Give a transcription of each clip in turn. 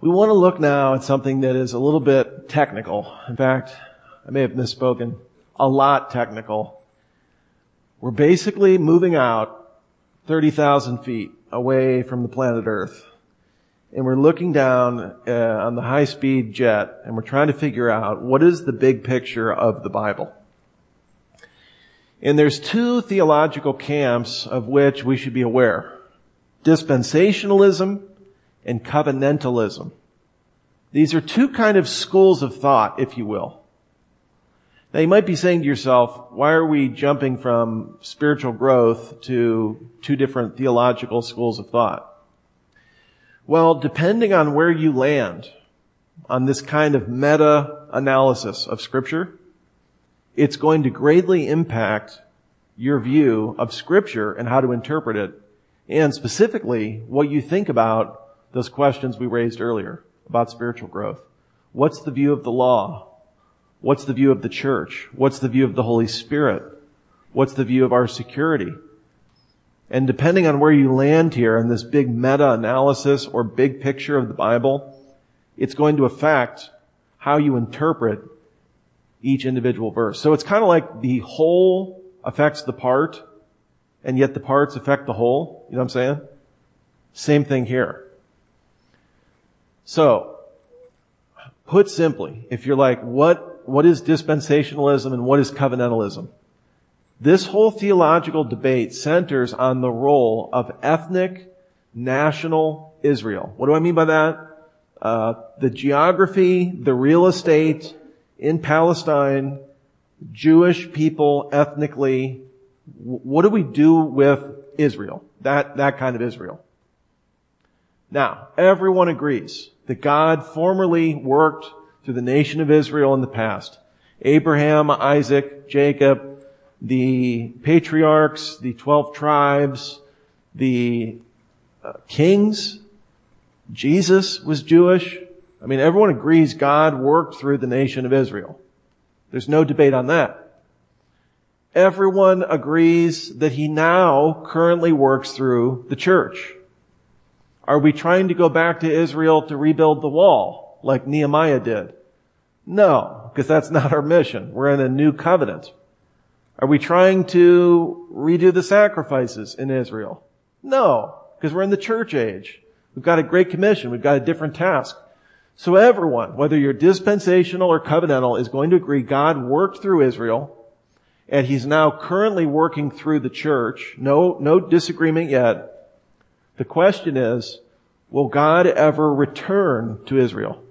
We want to look now at something that is a little bit technical. In fact, I may have misspoken. A lot technical. We're basically moving out 30,000 feet away from the planet Earth. And we're looking down on the high-speed jet, and we're trying to figure out what is the big picture of the Bible. And there's two theological camps of which we should be aware. Dispensationalism and covenantalism. These are two kind of schools of thought, if you will. Now you might be saying to yourself, why are we jumping from spiritual growth to two different theological schools of thought? Well, depending on where you land on this kind of meta-analysis of Scripture, it's going to greatly impact your view of Scripture and how to interpret it, and specifically what you think about those questions we raised earlier about spiritual growth. What's the view of the law? What's the view of the church? What's the view of the Holy Spirit? What's the view of our security? And depending on where you land here in this big meta-analysis or big picture of the Bible, it's going to affect how you interpret each individual verse. So it's kind of like the whole affects the part, and yet the parts affect the whole. You know what I'm saying? Same thing here. So, put simply, if you're like, what is dispensationalism and what is covenantalism? This whole theological debate centers on the role of ethnic, national Israel. What do I mean by that? The geography, the real estate in Palestine, Jewish people ethnically. What do we do with Israel? That kind of Israel. Now, everyone agrees that God formerly worked through the nation of Israel in the past. Abraham, Isaac, Jacob, the patriarchs, the 12 tribes, the kings. Jesus was Jewish. I mean, everyone agrees God worked through the nation of Israel. There's no debate on that. Everyone agrees that He now currently works through the church. Are we trying to go back to Israel to rebuild the wall like Nehemiah did? No, because that's not our mission. We're in a new covenant. Are we trying to redo the sacrifices in Israel? No, because we're in the church age. We've got a great commission. We've got a different task. So everyone, whether you're dispensational or covenantal, is going to agree God worked through Israel, and He's now currently working through the church. No disagreement yet. The question is, will God ever return to Israel?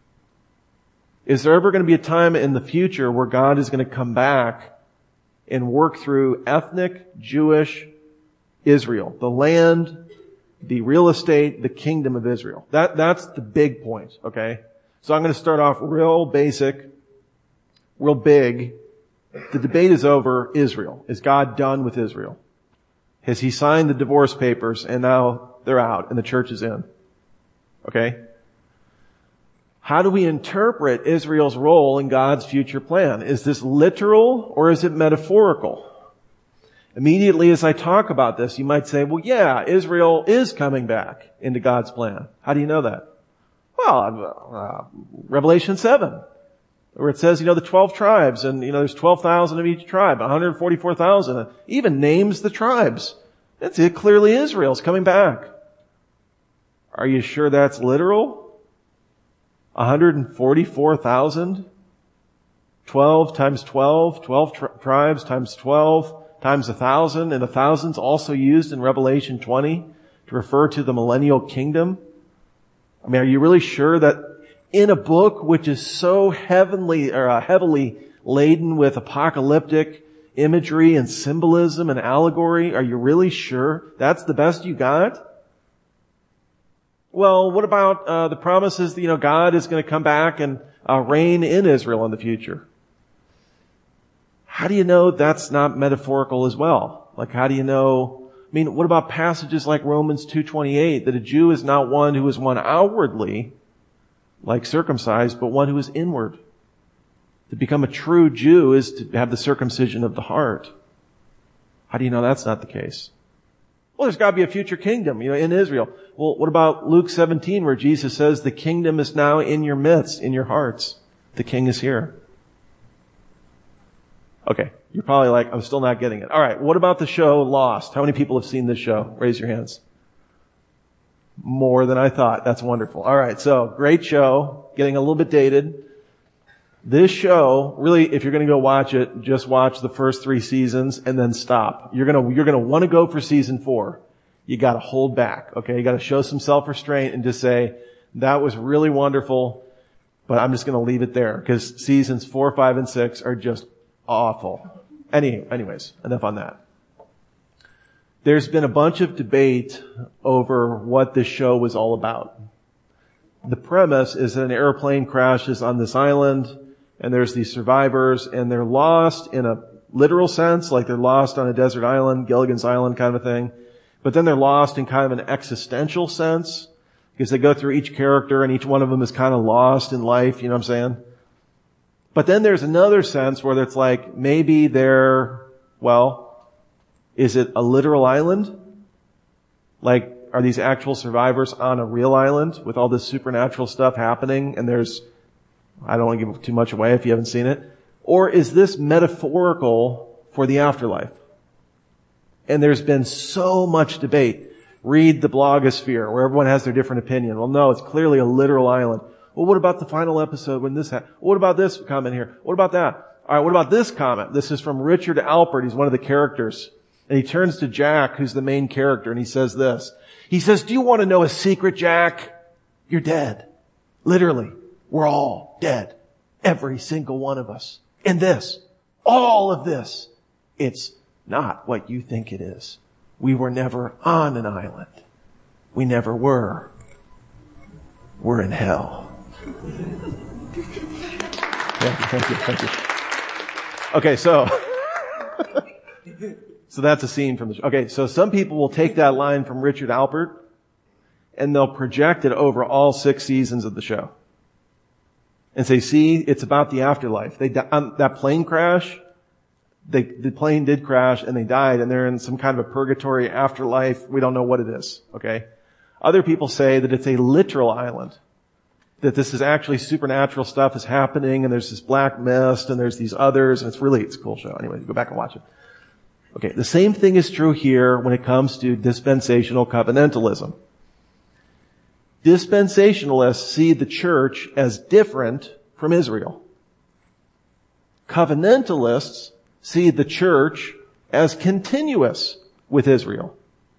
Is there ever going to be a time in the future where God is going to come back and work through ethnic Jewish Israel, the land, the real estate, the kingdom of Israel? That's the big point, okay? So I'm going to start off real basic, real big. The debate is over Israel. Is God done with Israel? Has He signed the divorce papers and now they're out and the church is in? Okay? How do we interpret Israel's role in God's future plan? Is this literal or is it metaphorical? Immediately as I talk about this, you might say, well, yeah, Israel is coming back into God's plan. How do you know that? Well, Revelation 7, where it says, the 12 tribes, and, there's 12,000 of each tribe, 144,000. It even names the tribes. That's it. Clearly Israel's coming back. Are you sure that's literal? 144,000? 12 times 12, 12 tribes times 12 times 1,000, and 1,000's also used in Revelation 20 to refer to the millennial kingdom. I mean, are you really sure that in a book which is so heavily laden with apocalyptic imagery and symbolism and allegory, are you really sure that's the best you got? Well, what about the promises that, God is going to come back and reign in Israel in the future? How do you know that's not metaphorical as well? Like, how do you know? I mean, what about passages like Romans 2:28, that a Jew is not one who is one outwardly, like circumcised, but one who is inward? To become a true Jew is to have the circumcision of the heart. How do you know that's not the case? Well, there's got to be a future kingdom, in Israel. Well, what about Luke 17 where Jesus says the kingdom is now in your midst, in your hearts. The king is here. Okay. You're probably like, I'm still not getting it. All right. What about the show Lost? How many people have seen this show? Raise your hands. More than I thought. That's wonderful. All right. So great show. Getting a little bit dated. This show, really, if you're going to go watch it, just watch the first 3 seasons and then stop. You're going to want to go for season 4. You got to hold back. Okay. You got to show some self-restraint and just say, that was really wonderful, but I'm just going to leave it there because seasons 4, 5, and 6 are just awful. Anyways, enough on that. There's been a bunch of debate over what this show was all about. The premise is that an airplane crashes on this island, and there's these survivors, and they're lost in a literal sense, like they're lost on a desert island, Gilligan's Island kind of a thing. But then they're lost in kind of an existential sense, because they go through each character, and each one of them is kind of lost in life, you know what I'm saying? But then there's another sense where it's like, maybe is it a literal island? Like, are these actual survivors on a real island with all this supernatural stuff happening? And I don't want to give too much away if you haven't seen it. Or is this metaphorical for the afterlife? And there's been so much debate. Read the blogosphere where everyone has their different opinion. Well, no, it's clearly a literal island. Well, what about the final episode when this happened? What about this comment here? What about that? All right, what about this comment? This is from Richard Alpert. He's one of the characters. And he turns to Jack, who's the main character, and he says this. He says, do you want to know a secret, Jack? You're dead. Literally, we're all dead. Every single one of us. And all of this, it's not what you think it is. We were never on an island. We never were. We're in hell. Thank you. Okay, so that's a scene from the show. Okay, so some people will take that line from Richard Alpert and they'll project it over all 6 seasons of the show. And say, see, it's about the afterlife. That plane crash, the plane did crash and they died and they're in some kind of a purgatory afterlife. We don't know what it is, okay? Other people say that it's a literal island. That this is actually supernatural stuff is happening and there's this black mist and there's these others and it's a cool show. Anyway, go back and watch it. Okay, the same thing is true here when it comes to dispensational covenantalism. Dispensationalists see the church as different from Israel. Covenantalists see the church as continuous with Israel.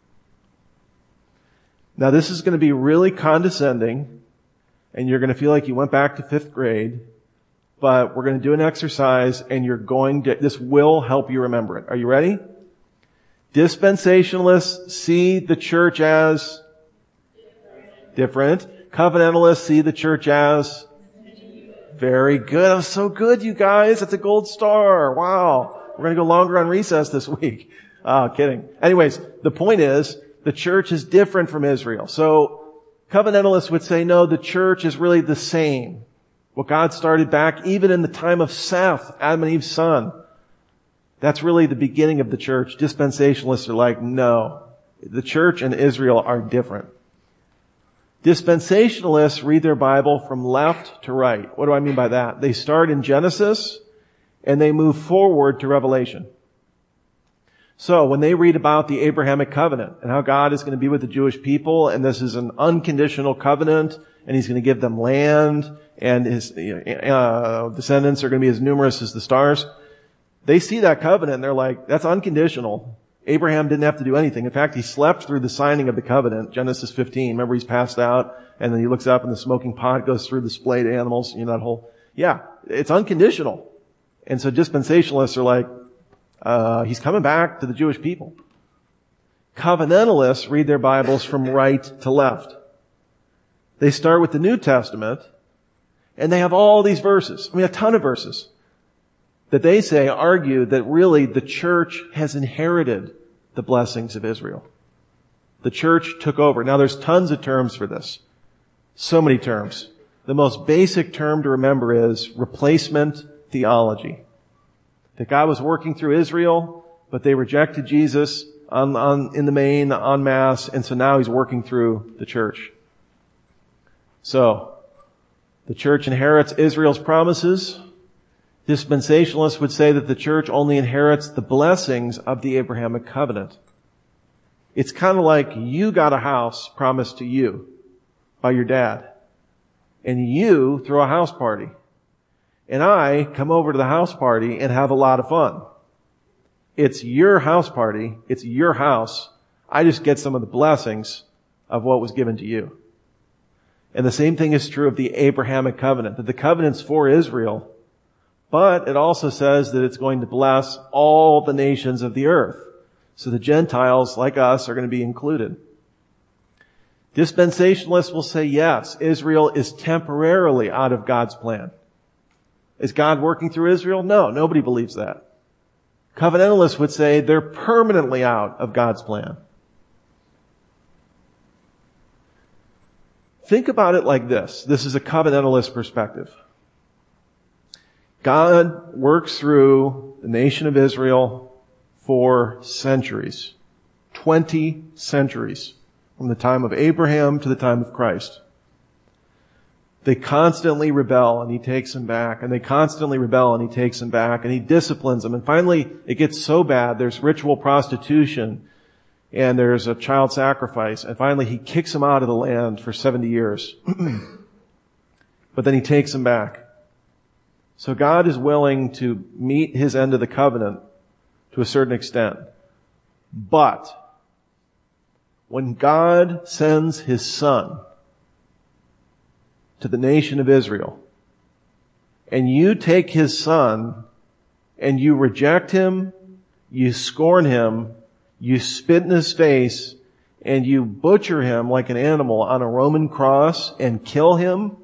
Now this is going to be really condescending and you're going to feel like you went back to 5th grade, but we're going to do an exercise and this will help you remember it. Are you ready? Dispensationalists see the church as different. Covenantalists see the church as very good. That was so good, you guys. That's a gold star. Wow. We're going to go longer on recess this week. Oh, kidding. Anyways, the point is the church is different from Israel. So covenantalists would say, no, the church is really the same. What God started back even in the time of Seth, Adam and Eve's son. That's really the beginning of the church. Dispensationalists are like, no, the church and Israel are different. Dispensationalists read their Bible from left to right. What do I mean by that? They start in Genesis and they move forward to Revelation. So when they read about the Abrahamic covenant and how God is going to be with the Jewish people and this is an unconditional covenant and He's going to give them land and His descendants are going to be as numerous as the stars, they see that covenant and they're like, that's unconditional. Abraham didn't have to do anything. In fact, he slept through the signing of the covenant, Genesis 15. Remember, he's passed out and then he looks up and the smoking pot goes through the splayed animals, that whole, it's unconditional. And so dispensationalists are like, he's coming back to the Jewish people. Covenantalists read their Bibles from right to left. They start with the New Testament, and they have all these verses. A ton of verses that they say argue that really the church has inherited the blessings of Israel. The church took over. Now there's tons of terms for this. So many terms. The most basic term to remember is replacement theology. That God was working through Israel, but they rejected Jesus in the main, en masse, and so now he's working through the church. So, the church inherits Israel's promises. Dispensationalists would say that the church only inherits the blessings of the Abrahamic covenant. It's kind of like you got a house promised to you by your dad, and you throw a house party, and I come over to the house party and have a lot of fun. It's your house party. It's your house. I just get some of the blessings of what was given to you. And the same thing is true of the Abrahamic covenant, that the covenant's for Israel, but it also says that it's going to bless all the nations of the earth. So the Gentiles, like us, are going to be included. Dispensationalists will say, yes, Israel is temporarily out of God's plan. Is God working through Israel? No, nobody believes that. Covenantalists would say they're permanently out of God's plan. Think about it like this. This is a covenantalist perspective. God works through the nation of Israel for centuries. 20 centuries. From the time of Abraham to the time of Christ. They constantly rebel and he takes them back. And they constantly rebel and he takes them back. And he disciplines them. And finally, it gets so bad, there's ritual prostitution. And there's a child sacrifice. And finally, he kicks them out of the land for 70 years. But then he takes them back. So God is willing to meet his end of the covenant to a certain extent. But when God sends his son to the nation of Israel, and you take his son and you reject him, you scorn him, you spit in his face, and you butcher him like an animal on a Roman cross and kill him,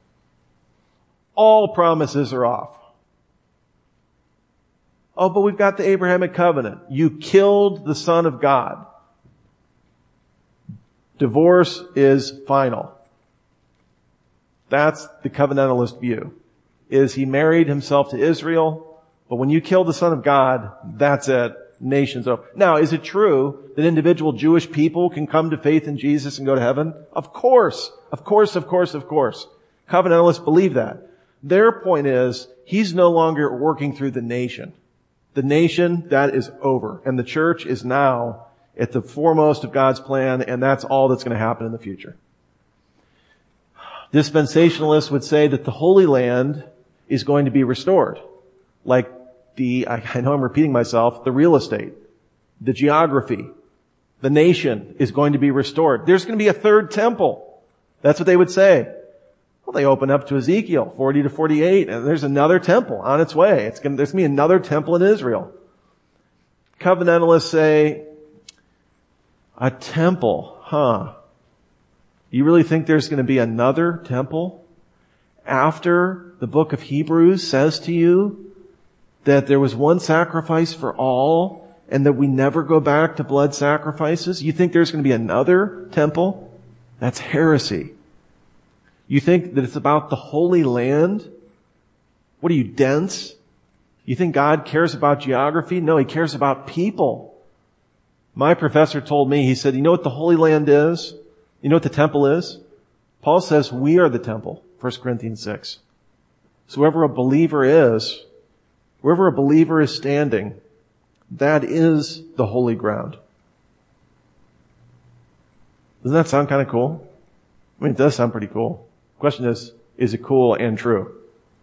all promises are off. Oh, but we've got the Abrahamic covenant. You killed the Son of God. Divorce is final. That's the covenantalist view. Is he married himself to Israel, but when you kill the Son of God, that's it. Nations over. Now, is it true that individual Jewish people can come to faith in Jesus and go to heaven? Of course. Of course, of course, of course. Covenantalists believe that. Their point is, he's no longer working through the nation. The nation, that is over. And the church is now at the foremost of God's plan, and that's all that's going to happen in the future. Dispensationalists would say that the Holy Land is going to be restored. Like I know I'm repeating myself, the real estate, the geography, the nation is going to be restored. There's going to be a third temple. That's what they would say. Well, they open up to Ezekiel 40 to 48, and there's another temple on its way. There's going to be another temple in Israel. Covenantalists say, a temple, You really think there's going to be another temple after the book of Hebrews says to you that there was one sacrifice for all and that we never go back to blood sacrifices? You think there's going to be another temple? That's heresy. You think that it's about the Holy Land? What are you, dense? You think God cares about geography? No, he cares about people. My professor told me, he said, you know what the Holy Land is? You know what the temple is? Paul says we are the temple, 1 Corinthians 6. So wherever a believer is standing, that is the holy ground. Doesn't that sound kind of cool? I mean, it does sound pretty cool. The question is it cool and true?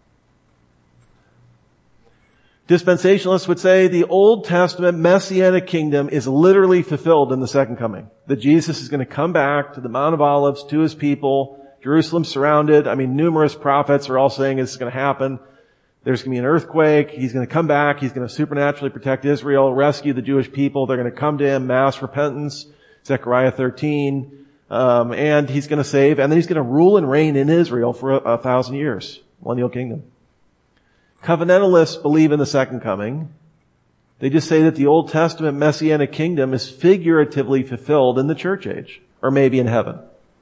Dispensationalists would say the Old Testament Messianic kingdom is literally fulfilled in the second coming. That Jesus is going to come back to the Mount of Olives, to his people, Jerusalem surrounded. I mean, numerous prophets are all saying this is going to happen. There's going to be an earthquake. He's going to come back. He's going to supernaturally protect Israel, rescue the Jewish people. They're going to come to him, mass repentance, Zechariah 13. And he's going to save, and then he's going to rule and reign in Israel for 1,000 years. Millennial kingdom. Covenantalists believe in the second coming. They just say that the Old Testament Messianic kingdom is figuratively fulfilled in the church age, or maybe in heaven.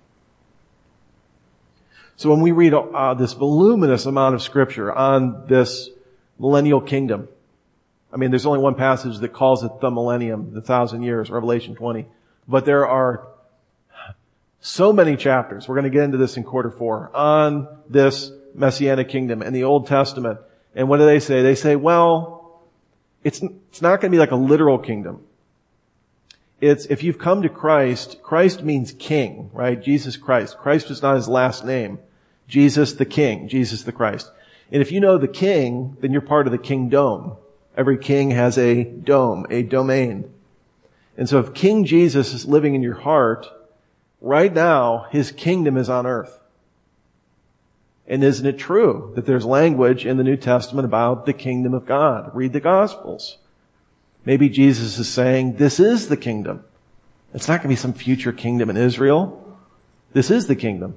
So when we read this voluminous amount of scripture on this millennial kingdom, I mean, there's only one passage that calls it the millennium, the 1,000 years, Revelation 20. But there are so many chapters, we're going to get into this in quarter 4, on this Messianic kingdom in the Old Testament. And what do they say? They say, well, it's not going to be like a literal kingdom. It's, if you've come to Christ, Christ means king, right? Jesus Christ. Christ is not his last name. Jesus the King, Jesus the Christ. And if you know the king, then you're part of the kingdom. Every king has a dome, a domain. And so if King Jesus is living in your heart, right now, his kingdom is on earth. And isn't it true that there's language in the New Testament about the kingdom of God? Read the Gospels. Maybe Jesus is saying, this is the kingdom. It's not going to be some future kingdom in Israel. This is the kingdom.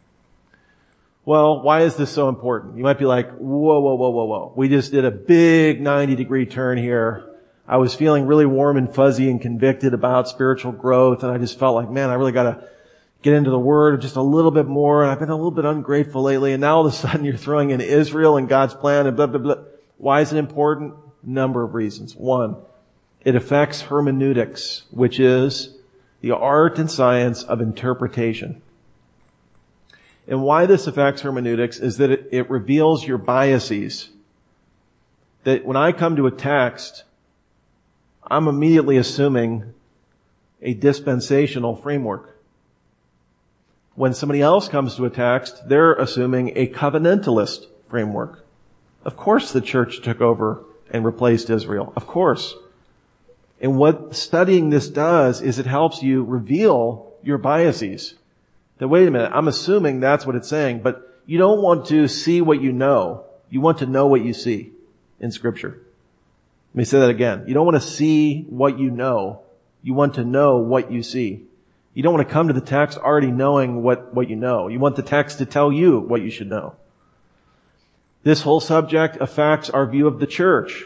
Well, why is this so important? You might be like, whoa. We just did a big 90-degree turn here. I was feeling really warm and fuzzy and convicted about spiritual growth, and I just felt like, man, I really got to get into the Word just a little bit more. I've been a little bit ungrateful lately, and now all of a sudden you're throwing in Israel and God's plan and blah, blah, blah. Why is it important? Number of reasons. One, it affects hermeneutics, which is the art and science of interpretation. And why this affects hermeneutics is that it reveals your biases. That when I come to a text, I'm immediately assuming a dispensational framework. When somebody else comes to a text, they're assuming a covenantalist framework. Of course the church took over and replaced Israel. Of course. And what studying this does is it helps you reveal your biases. That, wait a minute, I'm assuming that's what it's saying, but you don't want to see what you know. You want to know what you see in Scripture. Let me say that again. You don't want to see what you know. You want to know what you see. You don't want to come to the text already knowing what you know. You want the text to tell you what you should know. This whole subject affects our view of the church.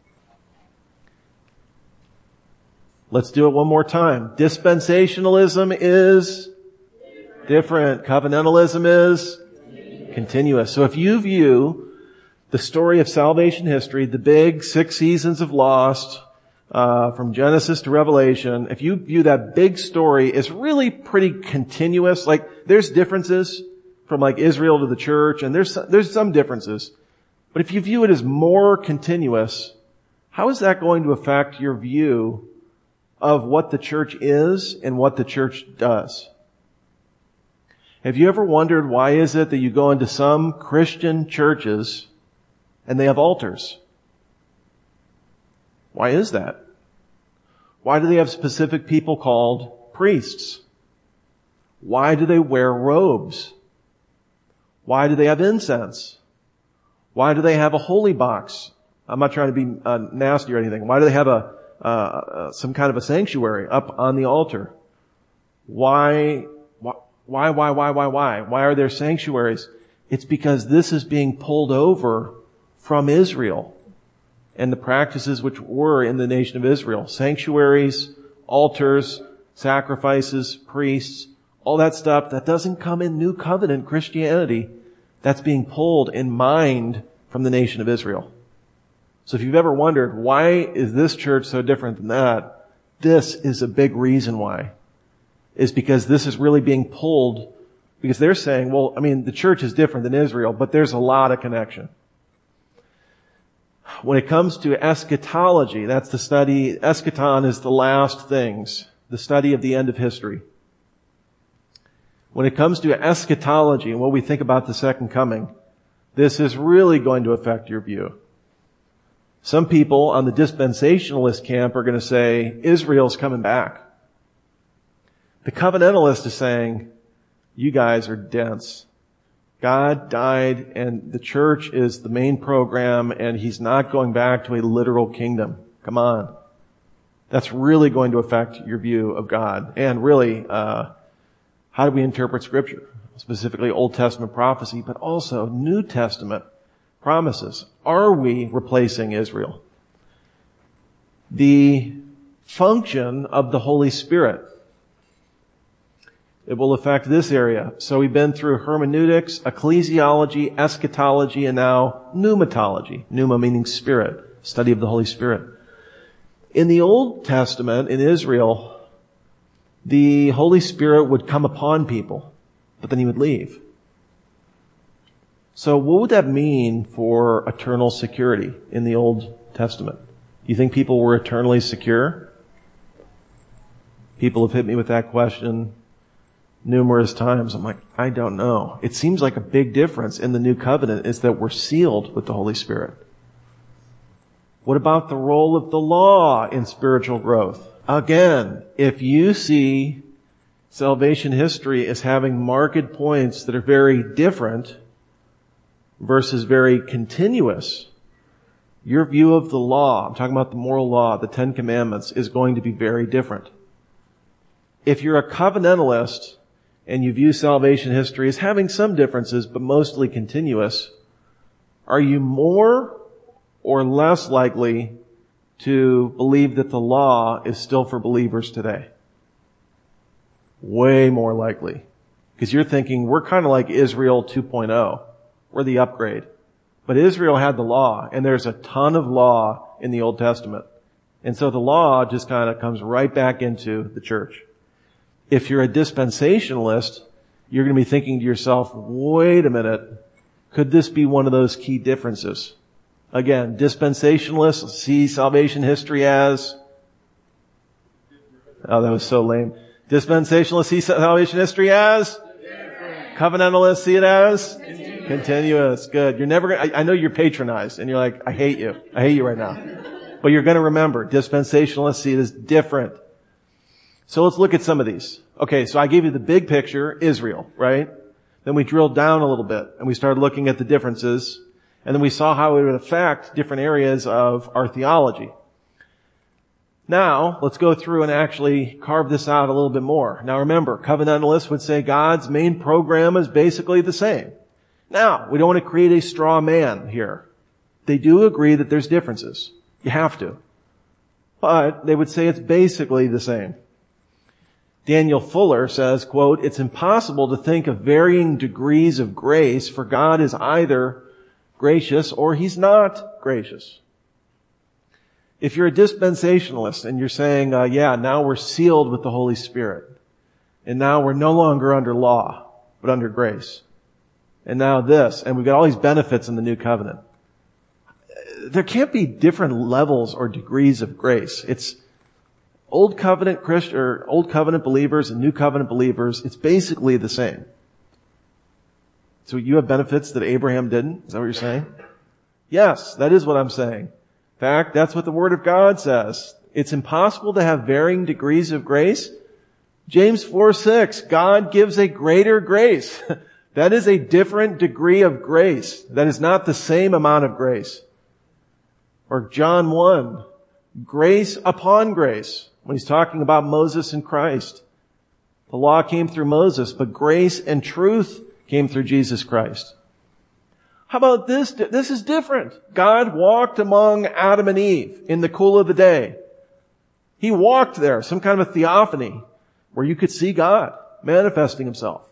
Let's do it one more time. Dispensationalism is different. Covenantalism is continuous. So if you view the story of salvation history, the big 6 seasons of Lost, from Genesis to Revelation, if you view that big story as really pretty continuous, like there's differences from like Israel to the church, and there's some differences. But if you view it as more continuous, how is that going to affect your view of what the church is and what the church does? Have you ever wondered why is it that you go into some Christian churches and they have altars? Why is that? Why do they have specific people called priests? Why do they wear robes? Why do they have incense? Why do they have a holy box? I'm not trying to be nasty or anything. Why do they have some kind of a sanctuary up on the altar? Why are there sanctuaries? It's because this is being pulled over from Israel and the practices which were in the nation of Israel. Sanctuaries, altars, sacrifices, priests, all that stuff that doesn't come in New Covenant Christianity. That's being pulled and mined from the nation of Israel. So if you've ever wondered, why is this church so different than that? This is a big reason why. Is because this is really being pulled, because they're saying, well, I mean, the church is different than Israel, but there's a lot of connection. When it comes to eschatology, that's the study, eschaton is the last things, the study of the end of history. When it comes to eschatology and what we think about the second coming, this is really going to affect your view. Some people on the dispensationalist camp are going to say, Israel's coming back. The covenantalist is saying, you guys are dense. God died and the church is the main program and he's not going back to a literal kingdom. Come on. That's really going to affect your view of God. And really, how do we interpret Scripture? Specifically Old Testament prophecy, but also New Testament promises. Are we replacing Israel? The function of the Holy Spirit. It will affect this area. So we've been through hermeneutics, ecclesiology, eschatology, and now pneumatology. Pneuma meaning spirit. study of the Holy Spirit. In the Old Testament, in Israel, the Holy Spirit would come upon people, but then he would leave. So what would that mean for eternal security in the Old Testament? Do you think people were eternally secure? People have hit me with that question numerous times. I'm like, I don't know. It seems like a big difference in the New Covenant is that we're sealed with the Holy Spirit. What about the role of the law in spiritual growth? Again, if you see salvation history as having marked points that are very different versus very continuous, your view of the law, I'm talking about the moral law, the Ten Commandments, is going to be very different. If you're a covenantalist and you view salvation history as having some differences but mostly continuous, are you more or less likely to believe that the law is still for believers today? Way more likely. Because you're thinking, we're kind of like Israel 2.0. We're the upgrade. But Israel had the law, and there's a ton of law in the Old Testament. And so the law just kind of comes right back into the church. If you're a dispensationalist, you're going to be thinking to yourself, wait a minute, could this be one of those key differences? Again, dispensationalists see salvation history as... Oh, that was so lame. Dispensationalists see salvation history as... Covenantalists see it as... Continuous. Good. You're never going to... I know you're patronized, and you're like, I hate you. I hate you right now. But you're going to remember, dispensationalists see it as different. So let's look at some of these. Okay, so I gave you the big picture, Israel, right? Then we drilled down a little bit, and we started looking at the differences, and then we saw how it would affect different areas of our theology. Now, let's go through and actually carve this out a little bit more. Now remember, covenantalists would say God's main program is basically the same. Now, we don't want to create a straw man here. They do agree that there's differences. You have to. But they would say it's basically the same. Daniel Fuller says, quote, "It's impossible to think of varying degrees of grace, for God is either gracious or He's not gracious." If you're a dispensationalist and you're saying, now we're sealed with the Holy Spirit, and now we're no longer under law, but under grace, and now this, and we've got all these benefits in the New Covenant, there can't be different levels or degrees of grace. It's Old Covenant Christian, or Old Covenant believers and New Covenant believers, it's basically the same. So you have benefits that Abraham didn't? Is that what you're saying? Yes, that is what I'm saying. In fact, that's what the Word of God says. It's impossible to have varying degrees of grace. James 4:6, God gives a greater grace. That is a different degree of grace. That is not the same amount of grace. Or John 1, grace upon grace, when he's talking about Moses and Christ. The law came through Moses, but grace and truth came through Jesus Christ. How about this? This is different. God walked among Adam and Eve in the cool of the day. He walked there, some kind of a theophany, where you could see God manifesting Himself.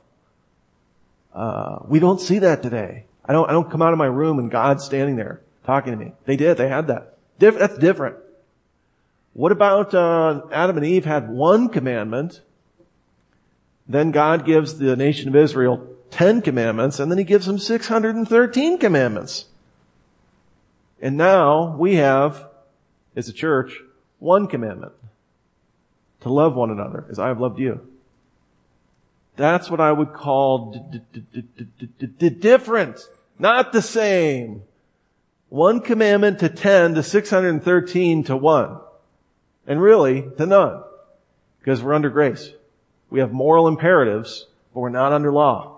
We don't see that today. I don't come out of my room and God's standing there talking to me. They did. They had that. That's different. What about Adam and Eve had one commandment, then God gives the nation of Israel 10 commandments, and then He gives them 613 commandments. And now we have, as a church, one commandment, to love one another as I have loved you. That's what I would call different, not the same. One commandment to 10 to 613 to 1. And really, to none. Because we're under grace. We have moral imperatives, but we're not under law.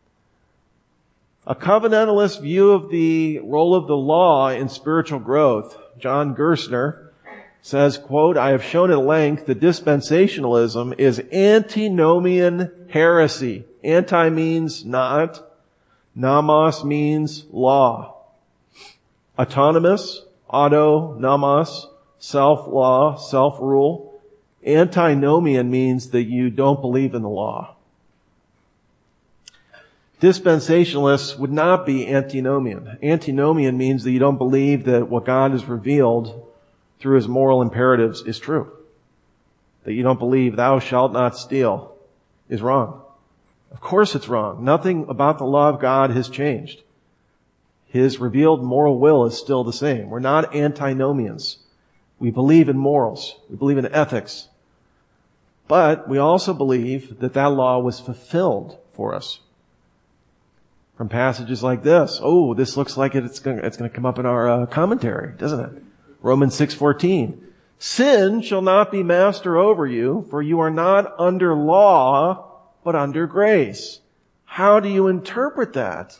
A covenantalist view of the role of the law in spiritual growth, John Gerstner, says, quote, "I have shown at length that dispensationalism is antinomian heresy." Anti means not. Nomos means law. Autonomous, auto, nomos, self-law, self-rule. Antinomian means that you don't believe in the law. Dispensationalists would not be antinomian. Antinomian means that you don't believe that what God has revealed through His moral imperatives is true. That you don't believe thou shalt not steal is wrong. Of course it's wrong. Nothing about the law of God has changed. His revealed moral will is still the same. We're not antinomians. We believe in morals. We believe in ethics. But we also believe that that law was fulfilled for us. From passages like this. Oh, this looks like it's going to come up in our commentary, doesn't it? Romans 6:14. Sin shall not be master over you, for you are not under law, but under grace. How do you interpret that?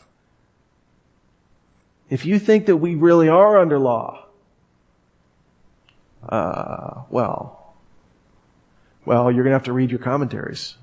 If you think that we really are under law, well, you're going to have to read your commentaries.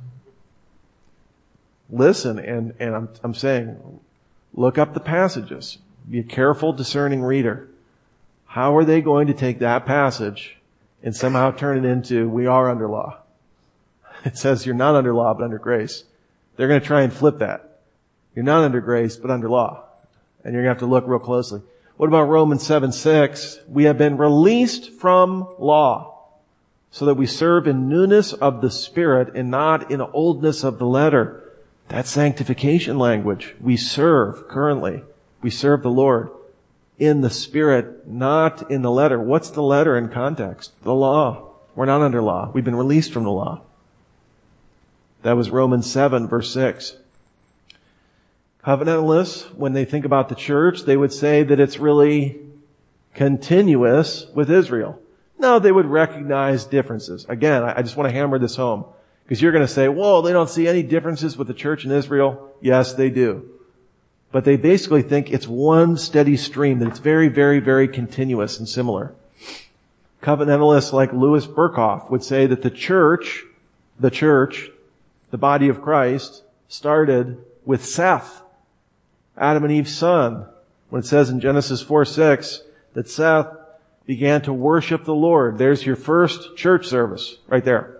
Listen, and I'm saying, look up the passages. Be a careful, discerning reader. How are they going to take that passage and somehow turn it into, we are under law? It says you're not under law, but under grace. They're going to try and flip that. You're not under grace, but under law. And you're going to have to look real closely. What about Romans 7:6? We have been released from law, so that we serve in newness of the Spirit and not in oldness of the letter. That's sanctification language. We serve currently. We serve the Lord in the Spirit, not in the letter. What's the letter in context? The law. We're not under law. We've been released from the law. That was Romans 7, verse 6. Covenantalists, when they think about the church, they would say that it's really continuous with Israel. No, they would recognize differences. Again, I just want to hammer this home. Because you're going to say, whoa, they don't see any differences with the church in Israel. Yes, they do. But they basically think it's one steady stream, that it's very, very, very continuous and similar. Covenantalists like Louis Berkhoff would say that the church, the body of Christ, started with Seth, Adam and Eve's son. When it says in Genesis 4:6 that Seth began to worship the Lord. There's your first church service right there.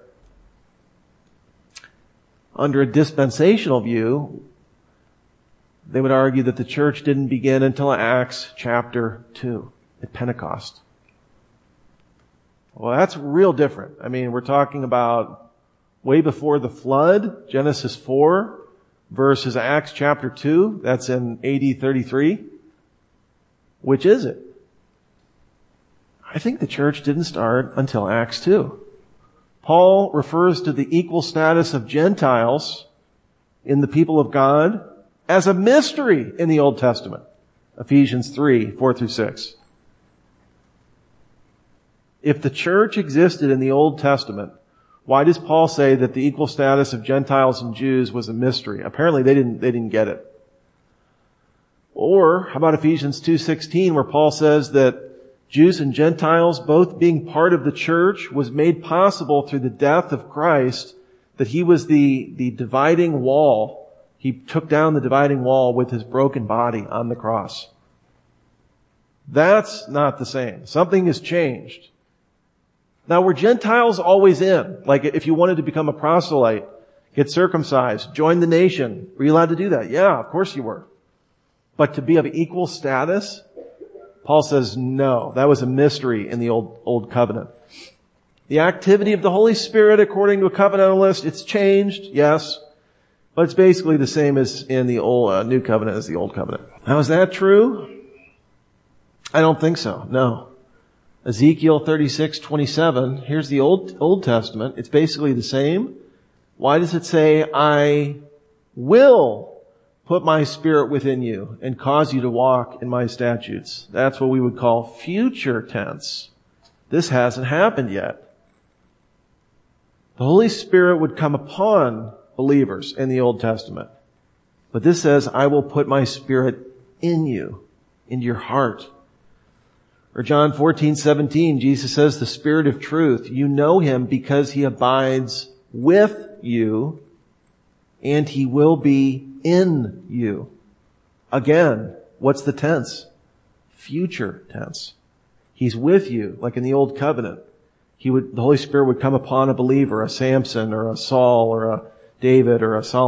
Under a dispensational view, they would argue that the church didn't begin until Acts chapter 2 at Pentecost. Well, that's real different. I mean, we're talking about way before the flood, Genesis 4, versus Acts chapter 2. That's in AD 33. Which is it? I think the church didn't start until Acts 2. Paul refers to the equal status of Gentiles in the people of God as a mystery in the Old Testament. Ephesians 3, 4 through 6. If the church existed in the Old Testament, why does Paul say that the equal status of Gentiles and Jews was a mystery? Apparently they didn't get it. Or how about Ephesians 2:16, where Paul says that Jews and Gentiles, both being part of the church, was made possible through the death of Christ, that He was the dividing wall. He took down the dividing wall with His broken body on the cross. That's not the same. Something has changed. Now, were Gentiles always in? Like if you wanted to become a proselyte, get circumcised, join the nation, were you allowed to do that? Yeah, of course you were. But to be of equal status, Paul says no. That was a mystery in the old covenant. The activity of the Holy Spirit, according to a covenantalist, it's changed, yes. But it's basically the same as in the new covenant as the old covenant. Now, is that true? I don't think so. No. Ezekiel 36:27. Here's the Old Testament. It's basically the same. Why does it say, I will put my Spirit within you and cause you to walk in my statutes? That's what we would call future tense. This hasn't happened yet. The Holy Spirit would come upon believers in the Old Testament. But this says, I will put my Spirit in you, into your heart. Or John 14:17, Jesus says, the Spirit of truth, you know Him because He abides with you and He will be in you. Again, what's the tense? Future tense. He's with you, like in the Old Covenant. The Holy Spirit would come upon a believer, a Samson or a Saul or a David or a Solomon.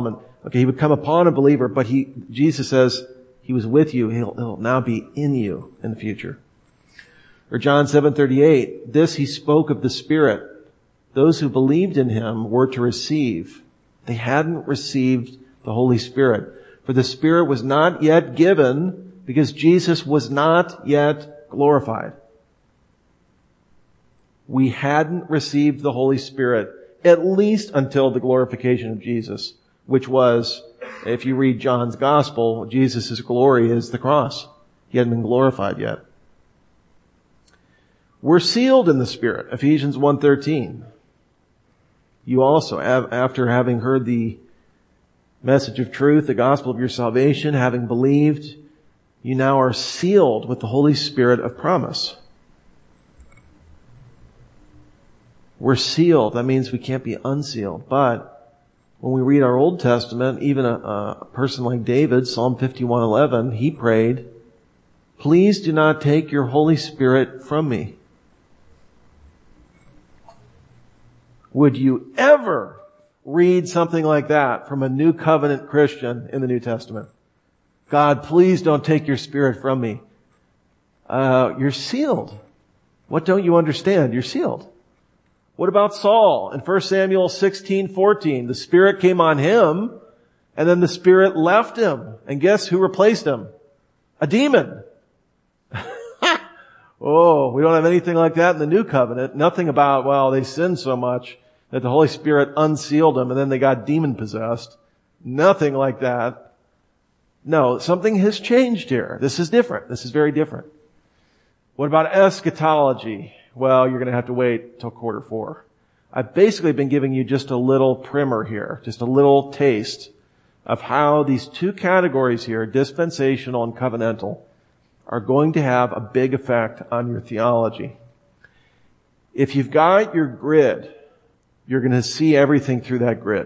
Okay, he would come upon a believer, but Jesus says he was with you. He'll now be in you in the future. Or John 7:38, this he spoke of the Spirit. Those who believed in him were to receive. They hadn't received the Holy Spirit. For the Spirit was not yet given because Jesus was not yet glorified. We hadn't received the Holy Spirit, at least until the glorification of Jesus, which was, if you read John's Gospel, Jesus' glory is the cross. He hadn't been glorified yet. We're sealed in the Spirit, Ephesians 1:13. You also, after having heard the message of truth, the gospel of your salvation, having believed, you now are sealed with the Holy Spirit of promise. We're sealed. That means we can't be unsealed. But when we read our Old Testament, even a person like David, Psalm 51:11, he prayed, please do not take your Holy Spirit from me. Would you ever read something like that from a New Covenant Christian in the New Testament? God, please don't take your Spirit from me. You're sealed. What don't you understand? You're sealed. What about Saul in 1 Samuel 16:14? The Spirit came on him, and then the Spirit left him. And guess who replaced him? A demon. Oh, we don't have anything like that in the New Covenant. Nothing about, well, they sinned so much that the Holy Spirit unsealed them and then they got demon-possessed. Nothing like that. No, something has changed here. This is different. This is very different. What about eschatology? Well, you're going to have to wait till quarter 4. I've basically been giving you just a little primer here, just a little taste of how these two categories here, dispensational and covenantal, are going to have a big effect on your theology. If you've got your grid, you're going to see everything through that grid.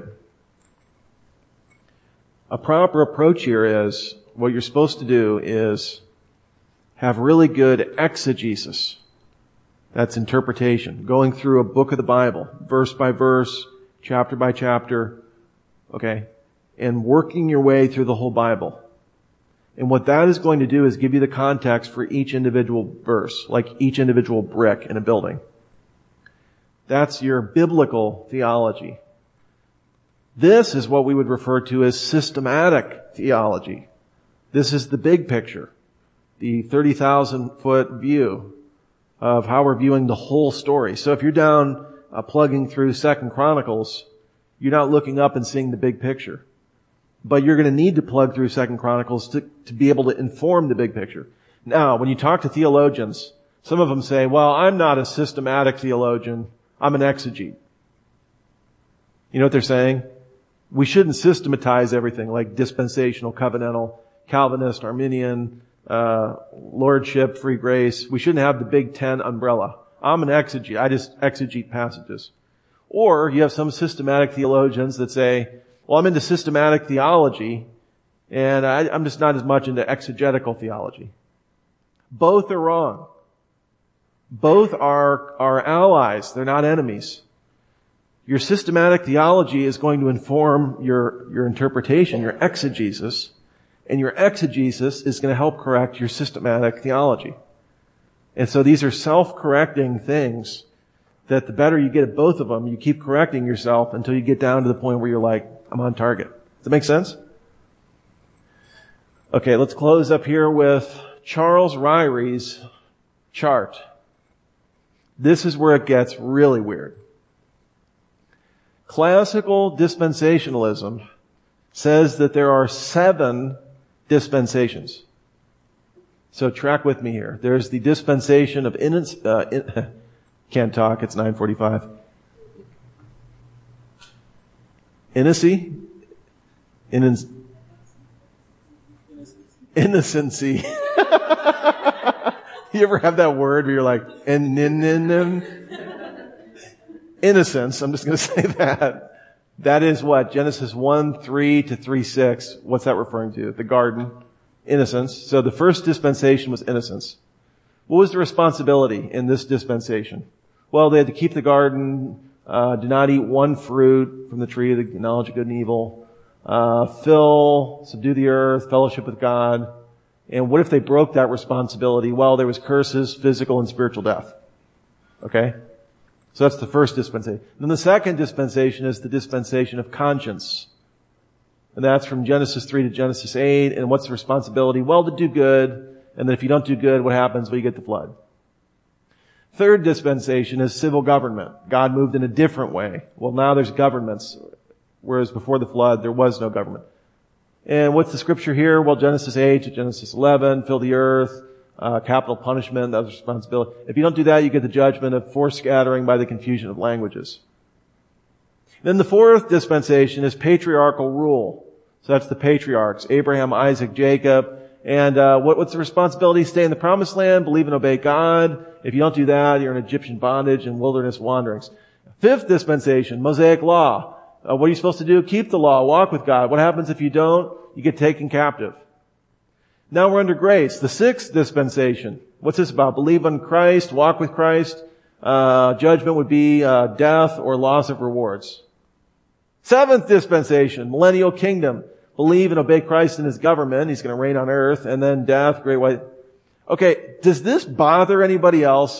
A proper approach here is, what you're supposed to do is have really good exegesis. That's interpretation. Going through a book of the Bible, verse by verse, chapter by chapter, okay, and working your way through the whole Bible. And what that is going to do is give you the context for each individual verse, like each individual brick in a building. That's your biblical theology. This is what we would refer to as systematic theology. This is the big picture, the 30,000-foot view of how we're viewing the whole story. So if you're down plugging through 2 Chronicles, you're not looking up and seeing the big picture. But you're going to need to plug through 2 Chronicles to be able to inform the big picture. Now, when you talk to theologians, some of them say, well, I'm not a systematic theologian. I'm an exegete. You know what they're saying? We shouldn't systematize everything like dispensational, covenantal, Calvinist, Arminian, lordship, free grace. We shouldn't have the Big Ten umbrella. I'm an exegete. I just exegete passages. Or you have some systematic theologians that say, well, I'm into systematic theology, and I'm just not as much into exegetical theology. Both are wrong. Both are allies. They're not enemies. Your systematic theology is going to inform your interpretation, your exegesis, and your exegesis is going to help correct your systematic theology. And so these are self-correcting things that the better you get at both of them, you keep correcting yourself until you get down to the point where you're like, I'm on target. Does that make sense? Okay, let's close up here with Charles Ryrie's chart. This is where it gets really weird. Classical dispensationalism says that there are 7 dispensations. So track with me here. There's the dispensation of can't talk, it's 9:45. Innocency. You ever have that word where you're like, innocence, I'm just going to say that. That is what? Genesis 1:3 to 3:6. What's that referring to? The garden. Innocence. So the first dispensation was innocence. What was the responsibility in this dispensation? Well, they had to keep the garden, do not eat one fruit from the tree of the knowledge of good and evil, fill, subdue the earth, fellowship with God. And what if they broke that responsibility? Well, there was curses, physical and spiritual death. Okay? So that's the first dispensation. Then the second dispensation is the dispensation of conscience. And that's from Genesis 3 to Genesis 8. And what's the responsibility? Well, to do good. And then if you don't do good, what happens? Well, you get the flood. Third dispensation is civil government. God moved in a different way. Well, now there's governments, whereas before the flood, there was no government. And what's the scripture here? Well, Genesis 8 to Genesis 11, fill the earth, capital punishment, that's responsibility. If you don't do that, you get the judgment of forescattering by the confusion of languages. Then the fourth dispensation is patriarchal rule. So that's the patriarchs, Abraham, Isaac, Jacob. And what's the responsibility? Stay in the promised land, believe and obey God. If you don't do that, you're in Egyptian bondage and wilderness wanderings. Fifth dispensation, Mosaic law. What are you supposed to do? Keep the law, walk with God. What happens if you don't? You get taken captive. Now we're under grace. The sixth dispensation. What's this about? Believe on Christ, walk with Christ. Judgment would be death or loss of rewards. Seventh dispensation, millennial kingdom. Believe and obey Christ and His government. He's going to reign on earth. And then death, great white. Okay, does this bother anybody else?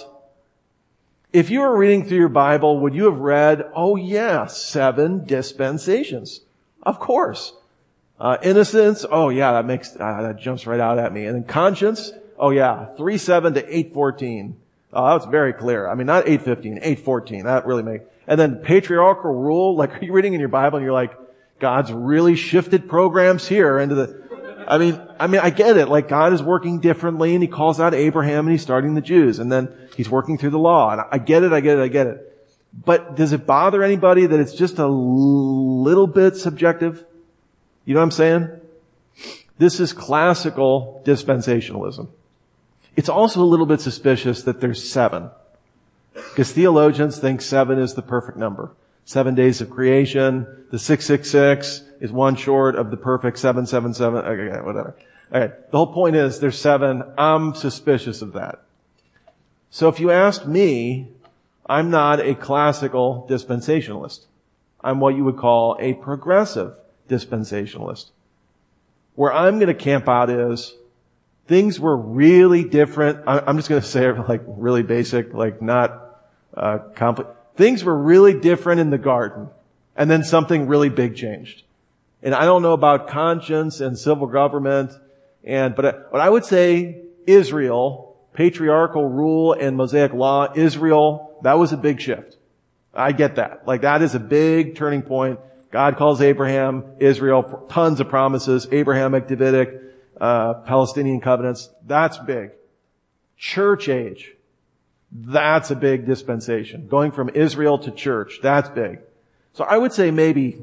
If you were reading through your Bible, would you have read, oh yeah, 7 dispensations? Of course. Innocence, oh yeah, that jumps right out at me. And then conscience, oh yeah, 3:7 to 8:14. Oh, that's very clear. I mean, not 8:15, 8:14. That really makes. And then patriarchal rule, like, are you reading in your Bible and you're like, God's really shifted programs here into the, I mean, I get it. Like, God is working differently and He calls out Abraham and He's starting the Jews and then He's working through the law. And I get it. But does it bother anybody that it's just a little bit subjective? You know what I'm saying? This is classical dispensationalism. It's also a little bit suspicious that there's 7. Because theologians think 7 is the perfect number. 7 days of creation. The 666 is one short of the perfect 777. Okay, whatever. Okay. The whole point is there's 7. I'm suspicious of that. So if you asked me, I'm not a classical dispensationalist. I'm what you would call a progressive dispensationalist. Where I'm going to camp out is things were really different. I'm just going to say it like really basic, like not complex. Things were really different in the garden, and then something really big changed. And I don't know about conscience and civil government, but I would say Israel, patriarchal rule and Mosaic law, Israel, that was a big shift. I get that. Like, that is a big turning point. God calls Abraham, Israel, tons of promises, Abrahamic, Davidic, Palestinian covenants. That's big. Church age. That's a big dispensation. Going from Israel to church. That's big. So I would say maybe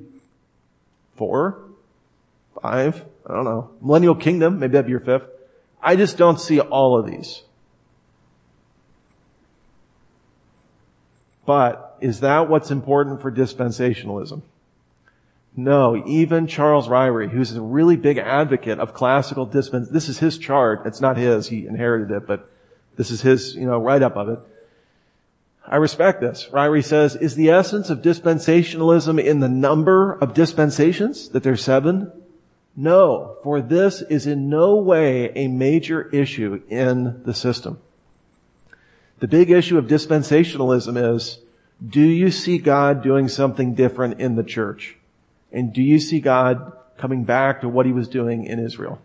4, 5, I don't know. Millennial kingdom, maybe that'd be your 5th. I just don't see all of these. But is that what's important for dispensationalism? No, even Charles Ryrie, who's a really big advocate of classical dispensation, this is his chart. It's not his. He inherited it, but this is his, write-up of it. I respect this. Ryrie says, is the essence of dispensationalism in the number of dispensations, that there's 7? No, for this is in no way a major issue in the system. The big issue of dispensationalism is, do you see God doing something different in the church? And do you see God coming back to what He was doing in Israel?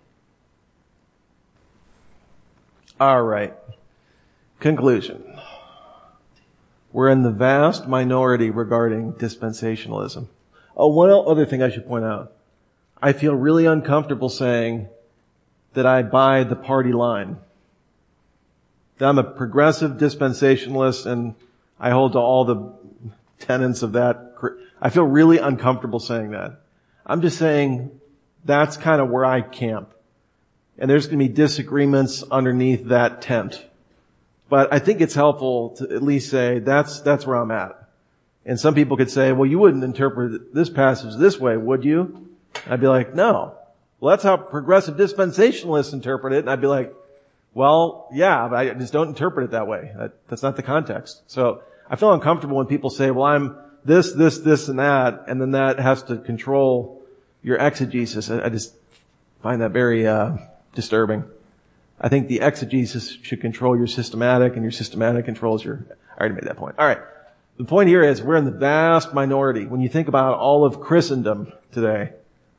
All right. Conclusion. We're in the vast minority regarding dispensationalism. Oh, one other thing I should point out. I feel really uncomfortable saying that I buy the party line. That I'm a progressive dispensationalist and I hold to all the tenets of that. I feel really uncomfortable saying that. I'm just saying that's kind of where I camp. And there's going to be disagreements underneath that tent. But I think it's helpful to at least say that's where I'm at. And some people could say, well, you wouldn't interpret this passage this way, would you? I'd be like, no. Well, that's how progressive dispensationalists interpret it. And I'd be like, well, yeah, but I just don't interpret it that way. That's not the context. So I feel uncomfortable when people say, well, I'm this, and that, and then that has to control your exegesis. I just find that very disturbing. I think the exegesis should control your systematic, and your systematic controls your... I already made that point. All right. The point here is we're in the vast minority. When you think about all of Christendom today,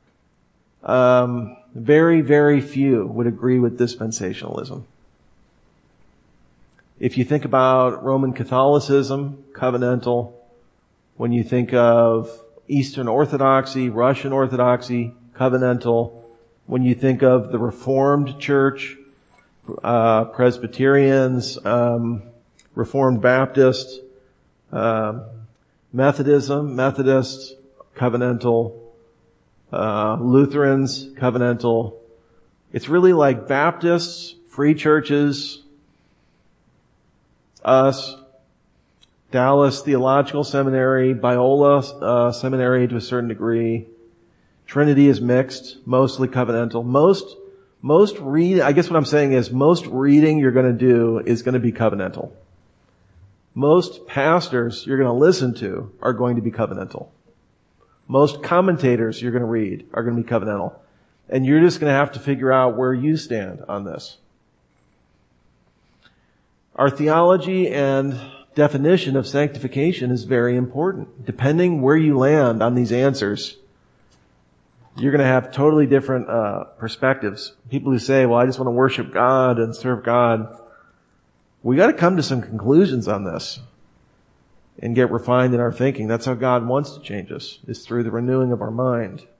very, very few would agree with dispensationalism. If you think about Roman Catholicism, covenantal. When you think of Eastern Orthodoxy, Russian Orthodoxy, covenantal. When you think of the Reformed Church, Presbyterians, Reformed Baptists, Methodism, Methodists, covenantal, Lutherans, covenantal. It's really like Baptists, free churches, us, Dallas Theological Seminary, Biola Seminary to a certain degree. Trinity is mixed, mostly covenantal. I guess what I'm saying is most reading you're going to do is going to be covenantal. Most pastors you're going to listen to are going to be covenantal. Most commentators you're going to read are going to be covenantal. And you're just going to have to figure out where you stand on this. Our theology and definition of sanctification is very important. Depending where you land on these answers, you're going to have totally different perspectives. People who say, well, I just want to worship God and serve God. We got to come to some conclusions on this and get refined in our thinking. That's how God wants to change us, is through the renewing of our mind.